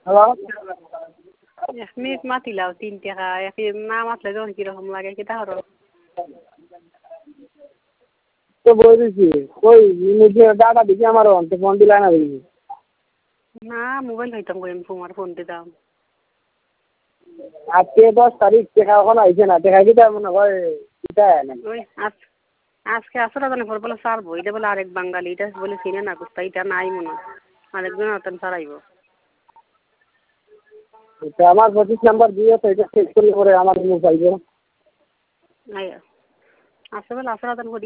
hello 1 minute মাতিলাও 3 টাকা না মাতলে যখন কিরকম লাগে কি তাহলে তো বলেছি কই নিজে ডাটা দিছি আমার অন্তে ফোন দিলা না দিছি না মোবাইল হইতাম কই তোমার ফোন দিতাম আজকে 10 তারিখ টাকা এখন আইছে না টাকা কি তার মনে হয় এটা না ওই আজকে আসরা জানে পর বলে সারবো এটা বলে আরেক বাঙালি এটা বলে চিনে না কুস্তা এটা নাই মনে আরেকজন আতেন সারাইব এটা আমার 25 নাম্বার দিয়ে তো এটা চেক করলে পরে আমার মুখ পাইবে আচ্ছা বলে আসরা জান